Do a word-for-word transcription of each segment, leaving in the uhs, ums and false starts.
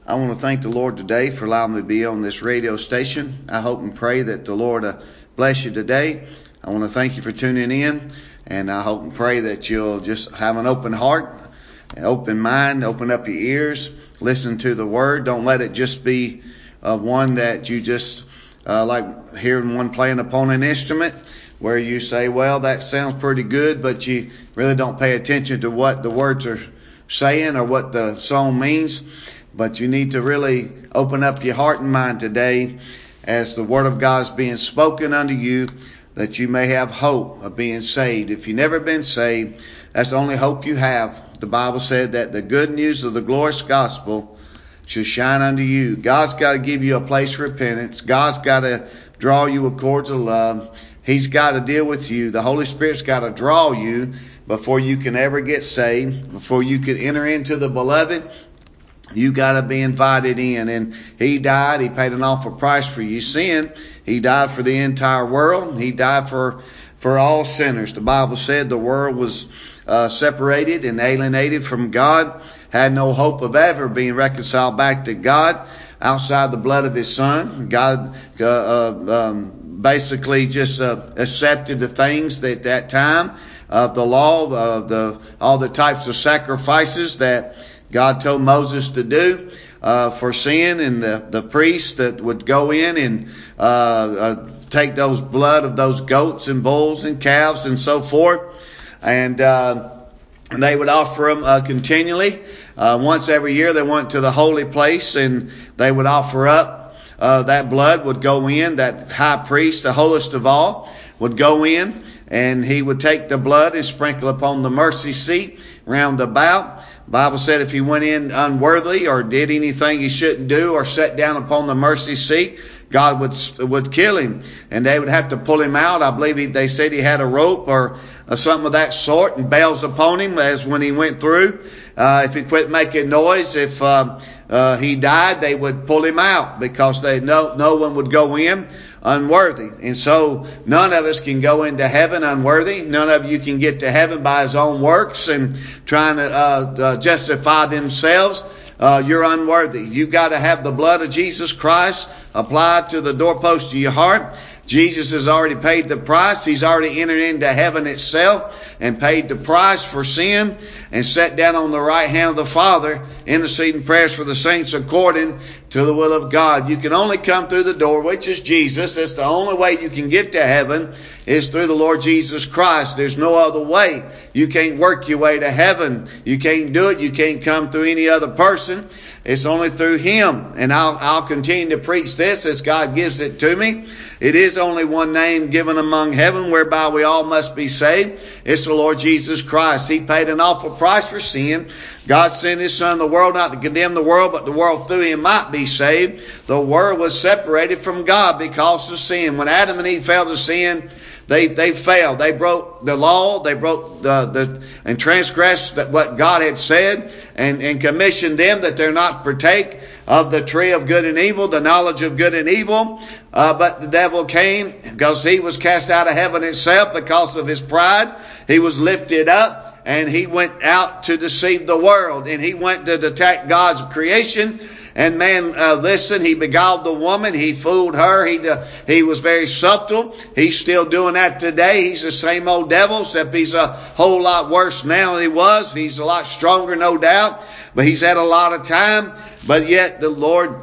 I want to thank the Lord today for allowing me to be on this radio station. I hope and pray that the Lord uh, bless you today. I want to thank you for tuning in, and I hope and pray that you'll just have an open heart, an open mind, open up your ears, listen to the Word. Don't let it just be uh, one that you just uh, like hearing one playing upon an instrument, where you say, well, that sounds pretty good, but you really don't pay attention to what the words are saying or what the song means. But you need to really open up your heart and mind today as the Word of God is being spoken unto you, that you may have hope of being saved. If you've never been saved, that's the only hope you have. The Bible said that the good news of the glorious gospel shall shine unto you. God's got to give you a place of repentance. God's got to draw you with cords of love. He's got to deal with you. The Holy Spirit's got to draw you before you can ever get saved, before you can enter into the beloved. You got to be invited in. And He died. He paid an awful price for you. Sin. He died for the entire world. He died for, for all sinners. The Bible said the world was uh, separated and alienated from God, had no hope of ever being reconciled back to God outside the blood of His Son. God uh, uh, um, basically just uh, accepted the things that at that time of the law, uh, the all the types of sacrifices that God told Moses to do uh, for sin, and the, the priests that would go in and uh, uh, take those blood of those goats and bulls and calves and so forth, and, uh, and they would offer them uh, continually. Uh, once every year they went to the holy place and they would offer up. Uh, that blood would go in. That high priest, the holiest of all, would go in, and he would take the blood and sprinkle upon the mercy seat round about. The Bible said if he went in unworthily or did anything he shouldn't do or sat down upon the mercy seat, God would would kill him, and they would have to pull him out. I believe he, they said he had a rope or uh, something of that sort, and bells upon him as when he went through. Uh, if he quit making noise, if uh, uh, he died, they would pull him out because they no no one would go in unworthy. And so none of us can go into heaven unworthy. None of you can get to heaven by his own works and trying to uh, uh, justify themselves. Uh, you're unworthy. You've got to have the blood of Jesus Christ applied to the doorpost of your heart. Jesus has already paid the price. He's already entered into heaven itself and paid the price for sin and sat down on the right hand of the Father, interceding prayers for the saints according to the will of God. You can only come through the door, which is Jesus. That's the only way you can get to heaven, is through the Lord Jesus Christ. There's no other way. You can't work your way to heaven. You can't do it. You can't come through any other person. It's only through Him. And I'll, I'll continue to preach this as God gives it to me. It is only one name given among heaven whereby we all must be saved. It's the Lord Jesus Christ. He paid an awful price for sin. God sent His Son in the world not to condemn the world, but the world through Him might be saved. The world was separated from God because of sin. When Adam and Eve fell to sin, They they failed. They broke the law. They broke the, the and transgressed what God had said, and, and commissioned them that they're not partake of the tree of good and evil, the knowledge of good and evil. Uh, but the devil came because he was cast out of heaven itself because of his pride. He was lifted up and he went out to deceive the world, and he went to attack God's creation. And man, uh, listen, he beguiled the woman. He fooled her. He uh, he was very subtle. He's still doing that today. He's the same old devil, except he's a whole lot worse now than he was. He's a lot stronger, no doubt. But he's had a lot of time. But yet the Lord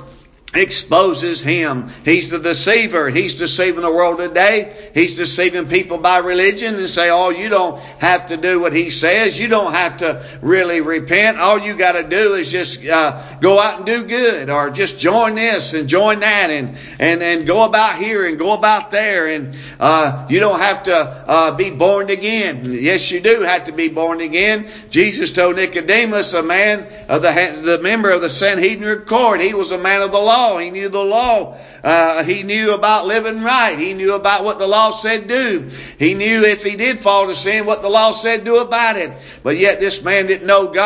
exposes him. He's the deceiver. He's deceiving the world today. He's deceiving people by religion and say, oh, you don't have to do what he says. You don't have to really repent. All you got to do is just uh, go out and do good, or just join this and join that, and and, and go about here and go about there. And uh, you don't have to uh, be born again. Yes, you do have to be born again. Jesus told Nicodemus, a man of the, the member of the Sanhedrin court, he was a man of the law. He knew the law. Uh, he knew about living right. He knew about what the law said do. He knew if he did fall to sin, what the law said do about it. But yet this man didn't know God.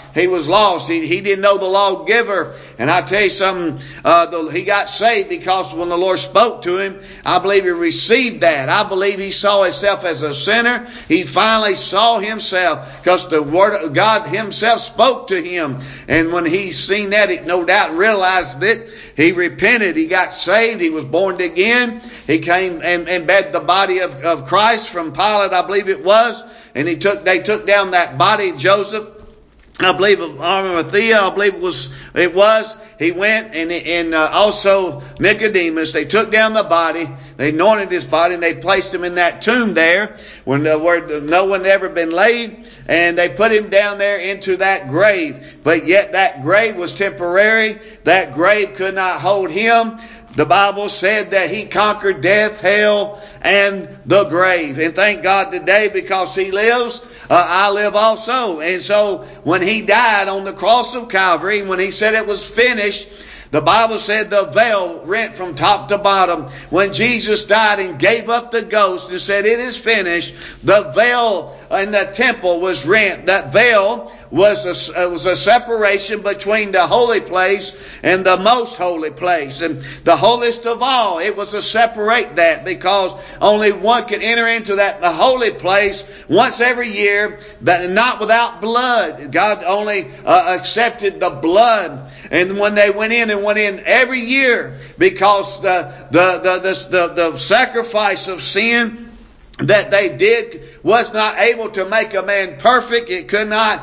he was lost. He, he didn't know the lawgiver. And I tell you something, uh, the, he got saved because when the Lord spoke to him, I believe he received that. I believe he saw himself as a sinner. He finally saw himself because the Word of God himself spoke to him. And when he seen that, he no doubt realized it. He repented. He got saved. He was born again. He came and, and begged the body of, of Christ from Pilate, I believe it was. And he took, they took down that body, Joseph. I believe of Arimathea, I believe it was, it was, he went and, and uh, also Nicodemus, they took down the body, they anointed his body and they placed him in that tomb there when the word, no one had ever been laid, and they put him down there into that grave. But yet that grave was temporary. That grave could not hold him. The Bible said that he conquered death, hell, and the grave. And thank God today because he lives, Uh, I live also. And so when he died on the cross of Calvary, when he said it was finished, the Bible said the veil rent from top to bottom. When Jesus died and gave up the ghost and said it is finished, the veil in the temple was rent. That veil was a, was a separation between the holy place and the most holy place. And the holiest of all, it was to separate that because only one could enter into that the holy place once every year, but not without blood. God only uh, accepted the blood. And when they went in, they went in every year because the the the the, the, the sacrifice of sin that they did was not able to make a man perfect. It could not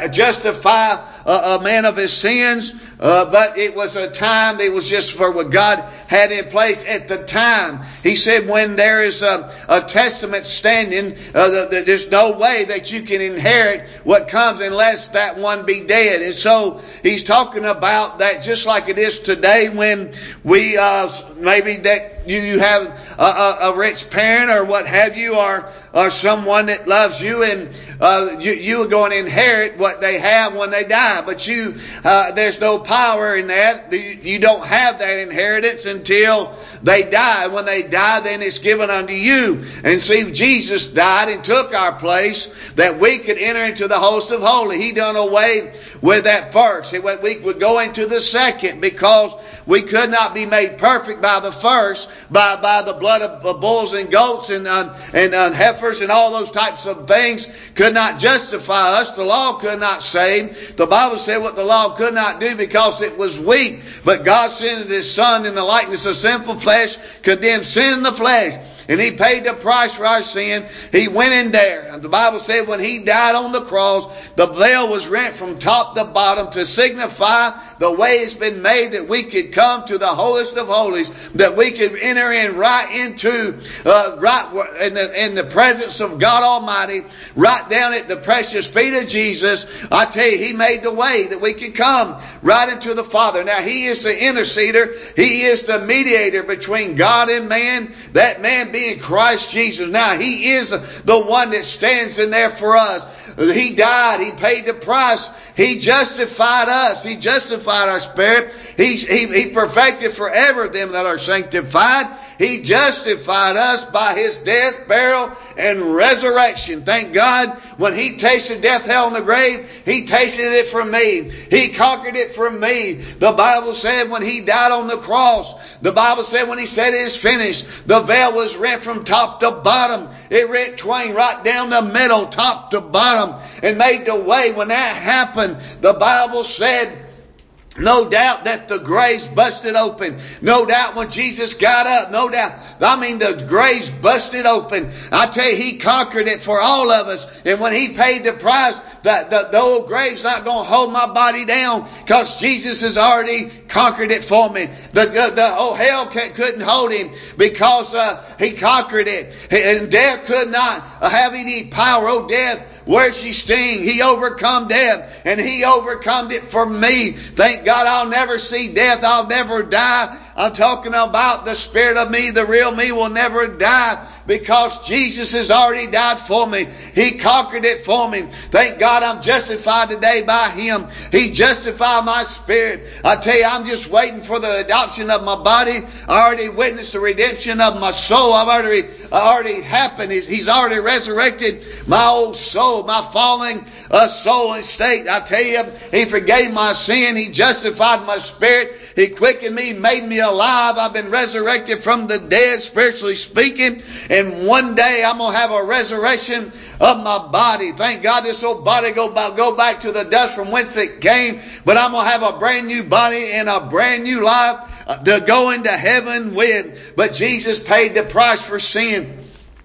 justify a, a man of his sins. Uh, but it was a time, it was just for what God had in place at the time. He said when there is a, a testament standing, uh, the, the, there's no way that you can inherit what comes unless that one be dead. And so he's talking about that just like it is today when we, uh, maybe that you, you have a, a, a rich parent or what have you, or, or someone that loves you, and uh, you, you are going to inherit what they have when they die. But you, uh, there's no power in that. You don't have that inheritance until they die. When they die, then it's given unto you. And see, Jesus died and took our place that we could enter into the host of holy. He done away with that first. We would go into the second because we could not be made perfect by the first, by, by the blood of, of bulls and goats and, uh, and uh, heifers and all those types of things could not justify us. The law could not save. The Bible said what the law could not do because it was weak. But God sent His Son in the likeness of sinful flesh, condemned sin in the flesh. And He paid the price for our sin. He went in there. And the Bible said when He died on the cross, the veil was rent from top to bottom to signify the way it's been made that we could come to the holiest of holies, that we could enter in right into, uh, right in the, in the presence of God Almighty, right down at the precious feet of Jesus. I tell you, He made the way that we could come right into the Father. Now, He is the interceder. He is the mediator between God and man, that man being Christ Jesus. Now, He is the one that stands in there for us. He died. He paid the price. He justified us. He justified our spirit. He, he, he perfected forever them that are sanctified. He justified us by His death, burial, and resurrection. Thank God when He tasted death, hell, and the grave, He tasted it for me. He conquered it for me. The Bible said when He died on the cross, the Bible said when He said it is finished, the veil was rent from top to bottom. It rent twain right down the middle, top to bottom, and made the way. When that happened, the Bible said, no doubt that the graves busted open. No doubt when Jesus got up. No doubt. I mean, the graves busted open. I tell you, He conquered it for all of us. And when He paid the price, the, the, the old grave's not going to hold my body down because Jesus has already conquered it for me. The, the, the oh, hell couldn't hold Him because uh, He conquered it. And death could not have any power. Oh, death, where's your sting? He overcome death, and He overcome it for me. Thank God I'll never see death. I'll never die. I'm talking about the spirit of me, the real me will never die because Jesus has already died for me. He conquered it for me. Thank God I'm justified today by Him. He justified my spirit. I tell you, I'm just waiting for the adoption of my body. I already witnessed the redemption of my soul. I've already, already happened. He's, he's already resurrected my old soul, my falling uh, soul and state. I tell you, He forgave my sin. He justified my spirit. He quickened me, made me alive. I've been resurrected from the dead, spiritually speaking. And one day I'm going to have a resurrection of my body. Thank God this old body go back, go back to the dust from whence it came. But I'm going to have a brand new body and a brand new life to go into heaven with. But Jesus paid the price for sin.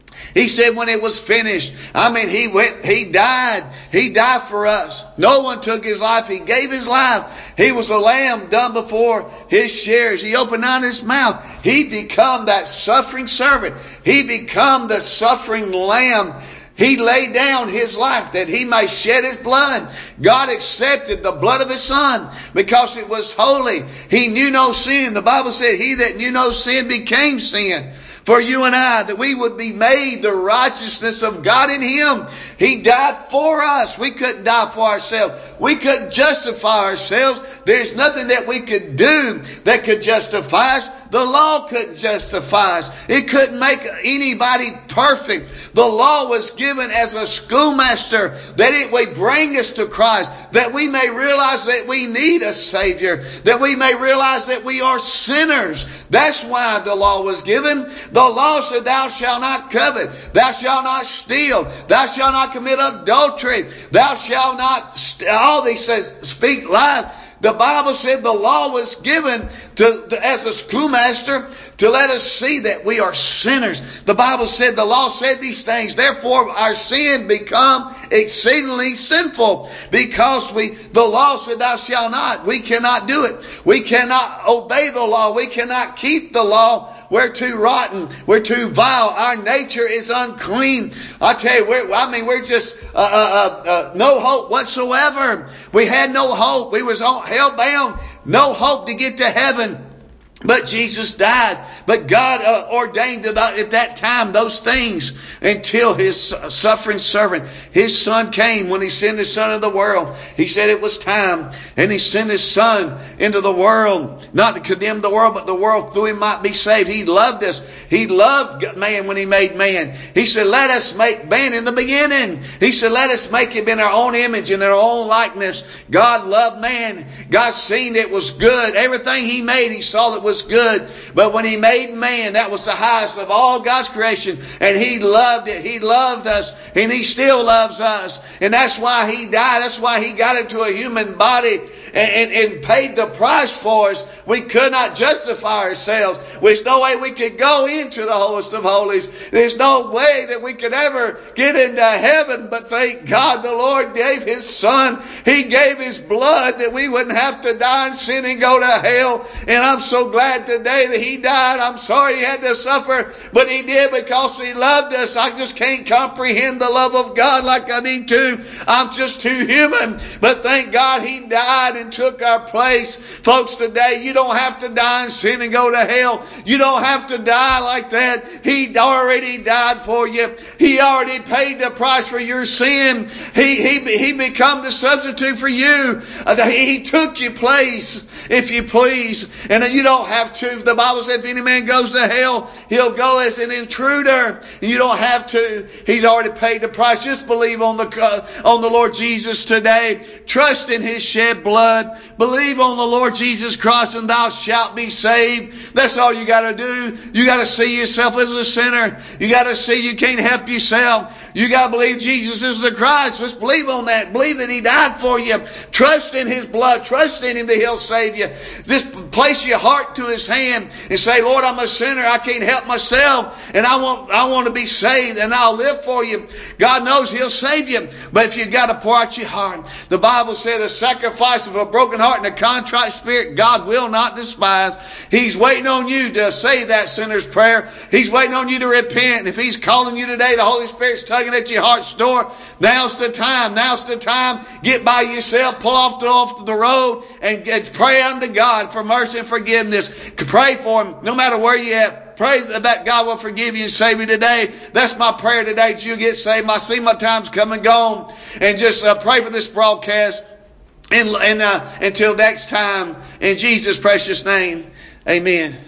He said when it was finished, I mean, He went, He died. He died for us. No one took His life. He gave His life. He was a lamb done before His shares. He opened out His mouth. He become that suffering servant. He become the suffering lamb. He laid down His life that He may shed His blood. God accepted the blood of His Son because it was holy. He knew no sin. The Bible said He that knew no sin became sin for you and I, that we would be made the righteousness of God in Him. He died for us. We couldn't die for ourselves. We couldn't justify ourselves. There's nothing that we could do that could justify us. The law couldn't justify us. It couldn't make anybody perfect. The law was given as a schoolmaster that it would bring us to Christ, that we may realize that we need a Savior, that we may realize that we are sinners. That's why the law was given. The law said, thou shalt not covet, thou shalt not steal, thou shalt not commit adultery, thou shalt not, st- all these says, speak lies. The Bible said the law was given to, to as a schoolmaster to let us see that we are sinners. The Bible said the law said these things. Therefore our sin become exceedingly sinful because we, the law said thou shalt not. We cannot do it. We cannot obey the law. We cannot keep the law. We're too rotten. We're too vile. Our nature is unclean. I tell you, we're, I mean, we're just uh, uh, uh, no hope whatsoever. We had no hope. We was hell bound. No hope to get to heaven. But Jesus died. But God uh, ordained at that time those things until His suffering servant, His Son, came. When He sent His Son into the world, He said it was time. And He sent His Son into the world, not to condemn the world, but the world through Him might be saved. He loved us. He loved man when He made man. He said, let us make man in the beginning. He said, let us make him in our own image and in our own likeness. God loved man. God seen it was good. Everything He made, He saw that was good. But when He made man, that was the highest of all God's creation. And He loved it. He loved us. And He still loves us. And that's why He died. That's why He got into a human body and, and, and paid the price for us. We could not justify ourselves. There's no way we could go into the holiest of holies. There's no way that we could ever get into heaven. But thank God the Lord gave His Son. He gave His blood that we wouldn't have to die in sin and go to hell. And I'm so glad today that He died. I'm sorry He had to suffer, but He did because He loved us. I just can't comprehend the love of God like I need to. I'm just too human. But thank God He died and took our place. Folks, today you don't have to die in sin and go to hell. You don't have to die like that. He already died for you. He already paid the price for your sin. He, he, he become the substitute for you. He took your place, if you please. And you don't have to. The Bible says if any man goes to hell, he'll go as an intruder. You don't have to. He's already paid the price. Just believe on the, uh, on the Lord Jesus today. Trust in His shed blood. Believe on the Lord Jesus Christ and thou shalt be saved. That's all you got to do. You got to see yourself as a sinner. You got to see you can't help yourself. You got to believe Jesus is the Christ. Just believe on that. Believe that He died for you. Trust in His blood. Trust in Him that He'll save you. Just place your heart to His hand and say, Lord, I'm a sinner. I can't help myself. And I want, I want to be saved and I'll live for you. God knows He'll save you. But if you've got to pour out your heart, the Bible said a sacrifice of a broken heart and a contrite spirit, God will not despise. He's waiting on you to say that sinner's prayer. He's waiting on you to repent. And if He's calling you today, the Holy Spirit's tugging at your heart's door. Now's the time. Now's the time. Get by yourself. Pull off the, off the road and get, pray unto God for mercy and forgiveness. Pray for Him no matter where you're at. Pray that God will forgive you and save you today. That's my prayer today, that you get saved. I see my time's come and gone. And just uh, pray for this broadcast. And, and uh, until next time, in Jesus' precious name, amen.